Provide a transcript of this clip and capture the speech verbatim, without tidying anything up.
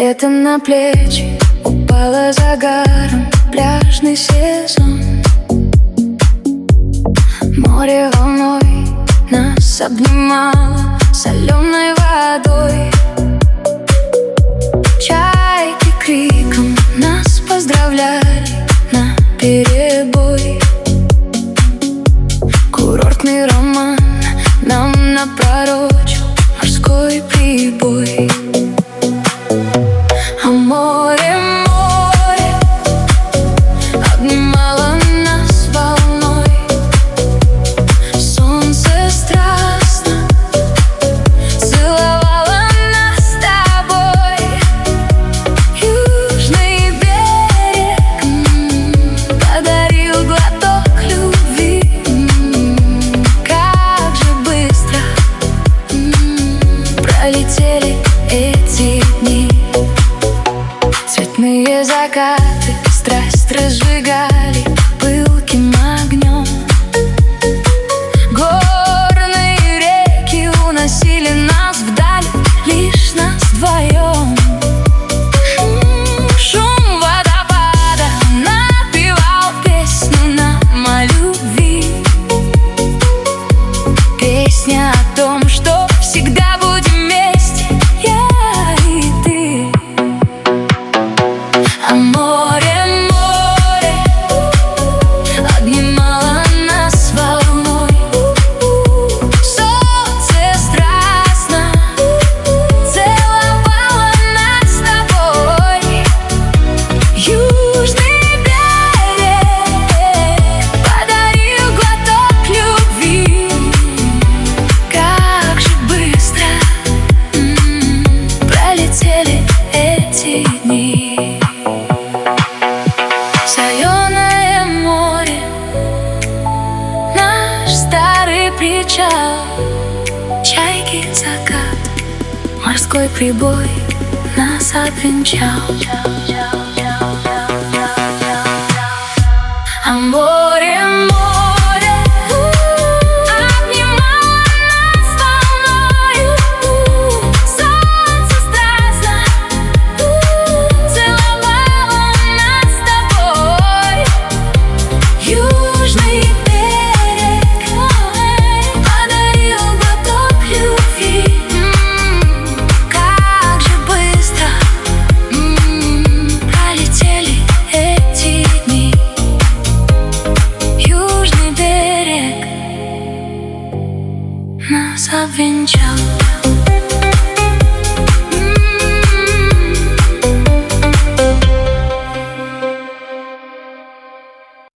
Лето на плечи упало загаром, пляжный сезон. Море волной нас обнимало соленой водой. Чайки криком нас поздравляли наперебой. Курортный роман нам напророчил морской прибой. А море, море обнимало нас волной. Солнце страстно целовало нас с тобой. Южный берег м-м, подарил глоток любви. М-м, как же быстро м-м, пролетели эти дни. Цветные закаты страсть разжигали пылким огнем. Горные реки уносили нас вдаль, лишь нас вдвоем. Шум водопада напевал песню нам о любви. Песня о том, что всегда будем вместе, я и ты. А море, море обнимало нас волной. Солнце страстно целовало нас с тобой. Южный берег подарил глоток любви. Как же быстро м-м, пролетели эти дни. Соленое море, наш старый причал. Чайки, закат, морской прибой нас обвенчал. А море, море обнимало нас волною. Солнце страстно целовало нас с тобой. Южный берег подарил глоток любви. М-м, как же быстро м-м, пролетели эти дни. Южный берег нас обвенчал.